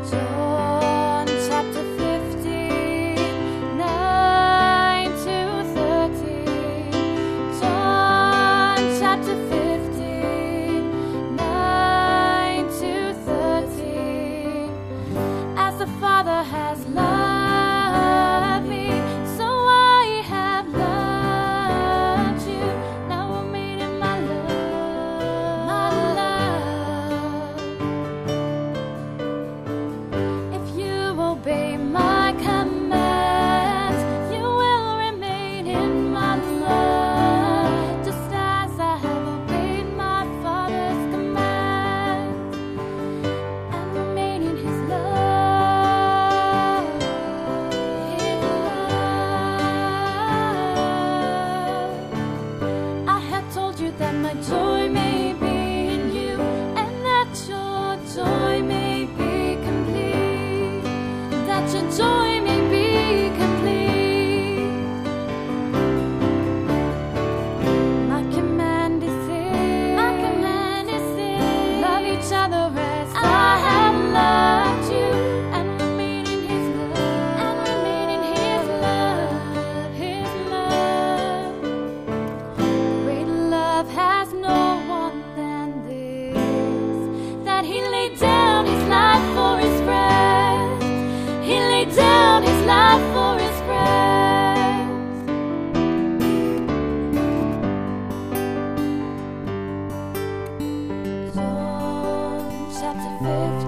John chapter 15, 9 to 13. John chapter 15, 9 to 13. As the Father has loved me, so I have loved you. Now we're made in my love, my love. If you obey my commands, you will remain in my love, just as I have obeyed my Father's commands and remain in His love, His love. I have told you that my joy may be in you, and that your joy may be complete, that your joy may be complete. My command is this, love each other as I have loved you, and remain in His love, His love. Great love has no one than this, that He laid down His life for His friends. He laid down His life for His friends. John chapter 15.